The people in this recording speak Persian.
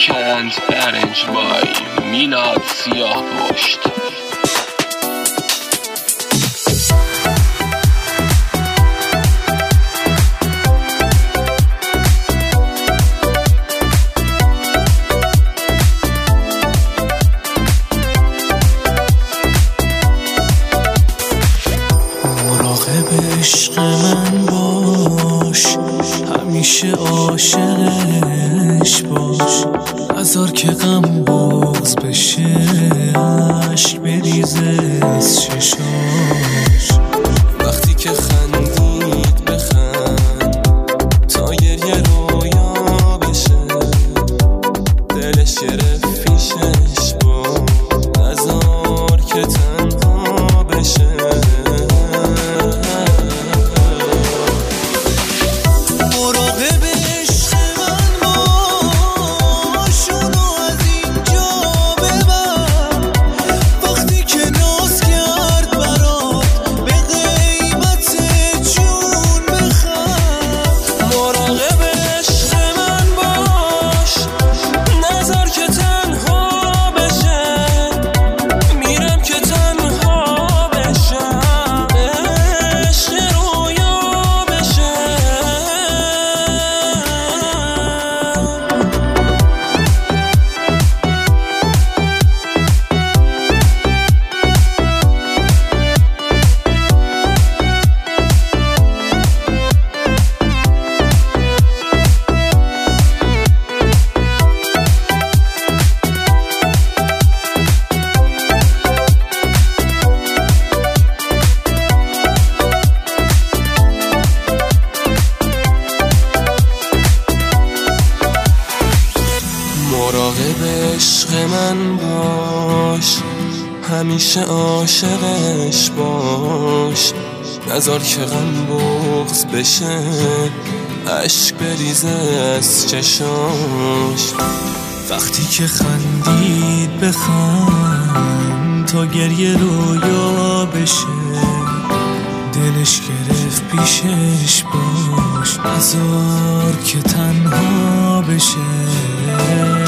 بای میلاد سیاه پشت. مراقب عشق من باش، همیشه عاشقش باش، نذار که غم بغض بشه، عشق بریزه از چشاش. وقتی که خندید بخند تا گریه رویا بشه، دلش گرفت پیشش با، نذار که تنها بشه. مراقب عشق من باش، همیشه عاشقش باش، نذار که غم بغض بشه، عشق بریزه از چشاش. وقتی که خندید بخند تا گریه رویا بشه، دلش گرفت پیشش باش، نذار که تنها بشه.